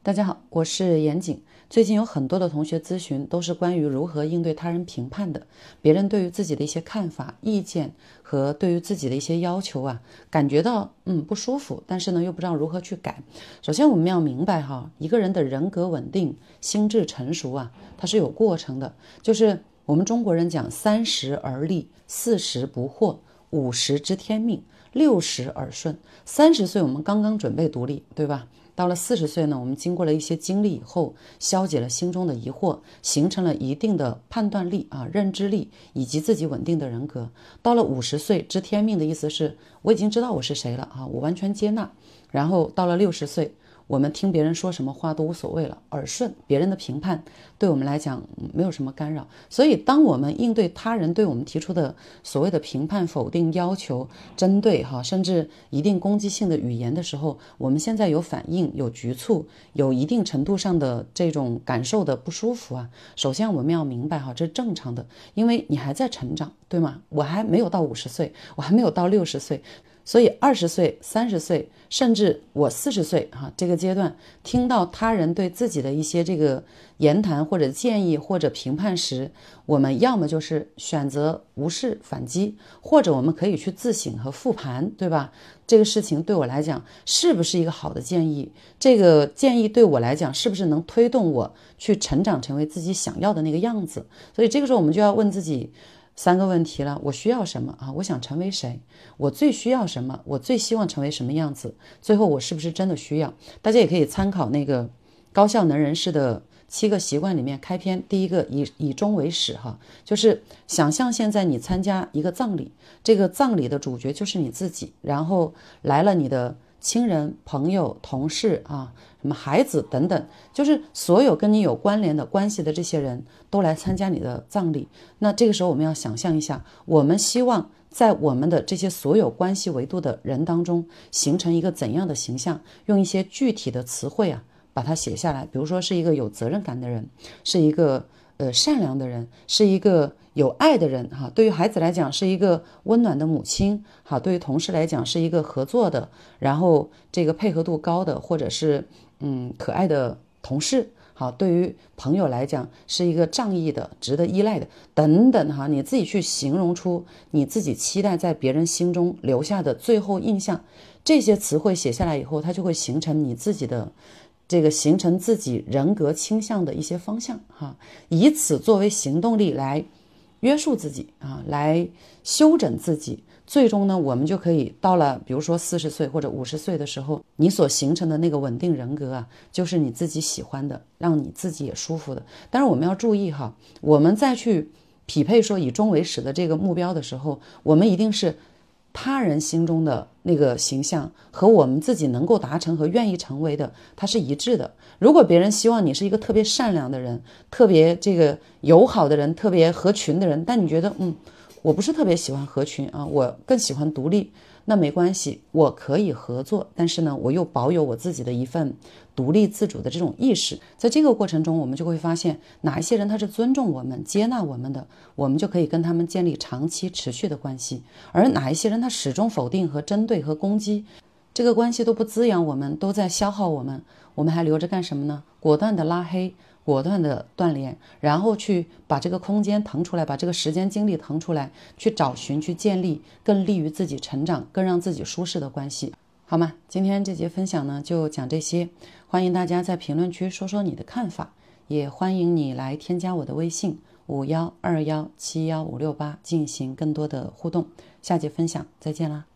大家好，我是严谨。最近有很多的同学咨询都是关于如何应对他人评判的，别人对于自己的一些看法、意见和对于自己的一些要求感觉到不舒服，但是呢又不知道如何去改。首先我们要明白一个人的人格稳定、心智成熟它是有过程的。就是我们中国人讲30而立，40不惑，50知天命，60耳顺。30岁我们刚刚准备独立，对吧？到了40岁呢，我们经过了一些经历以后，消解了心中的疑惑，形成了一定的判断力认知力以及自己稳定的人格。到了50岁知天命的意思是我已经知道我是谁了我完全接纳。然后到了60岁，我们听别人说什么话都无所谓了，耳顺，别人的评判对我们来讲没有什么干扰。所以当我们应对他人对我们提出的所谓的评判、否定、要求、针对甚至一定攻击性的语言的时候，我们现在有反应、有局促、有一定程度上的这种感受的不舒服首先我们要明白这是正常的，因为你还在成长，对吗？我还没有到50岁，我还没有到60岁，所以20岁、30岁，甚至我40岁这个阶段，听到他人对自己的一些这个言谈或者建议或者评判时，我们要么就是选择无视反击，或者我们可以去自省和复盘，对吧？这个事情对我来讲是不是一个好的建议？这个建议对我来讲是不是能推动我去成长成为自己想要的那个样子？所以这个时候我们就要问自己3个问题了：我需要什么我想成为谁？我最需要什么？我最希望成为什么样子？最后我是不是真的需要？大家也可以参考那个高效能人士的7个习惯里面开篇第一个以终为始就是想象现在你参加一个葬礼，这个葬礼的主角就是你自己，然后来了你的亲人、朋友、同事什么孩子等等，就是所有跟你有关联的关系的这些人都来参加你的葬礼。那这个时候我们要想象一下，我们希望在我们的这些所有关系维度的人当中形成一个怎样的形象，用一些具体的词汇把它写下来。比如说是一个有责任感的人，是一个善良的人，是一个有爱的人对于孩子来讲是一个温暖的母亲对于同事来讲是一个合作的，然后这个配合度高的，或者是可爱的同事对于朋友来讲是一个仗义的、值得依赖的等等你自己去形容出你自己期待在别人心中留下的最后印象。这些词汇写下来以后，它就会形成你自己的形成自己人格倾向的一些方向以此作为行动力来约束自己来修整自己。最终呢，我们就可以到了比如说40岁或者50岁的时候，你所形成的那个稳定人格就是你自己喜欢的，让你自己也舒服的。但是我们要注意我们再去匹配说以终为始的这个目标的时候，我们一定是他人心中的那个形象和我们自己能够达成和愿意成为的它是一致的。如果别人希望你是一个特别善良的人，特别这个友好的人，特别合群的人，但你觉得我不是特别喜欢合群我更喜欢独立，那没关系，我可以合作，但是呢我又保有我自己的一份独立自主的这种意识。在这个过程中，我们就会发现哪一些人他是尊重我们、接纳我们的，我们就可以跟他们建立长期持续的关系。而哪一些人他始终否定和针对和攻击，这个关系都不滋养我们，都在消耗我们，我们还留着干什么呢？果断的拉黑，果断的断联，然后去把这个空间腾出来，把这个时间精力腾出来，去找寻，去建立更利于自己成长、更让自己舒适的关系，好吗？今天这节分享呢就讲这些，欢迎大家在评论区说说你的看法，也欢迎你来添加我的微信5121715568进行更多的互动。下节分享再见啦。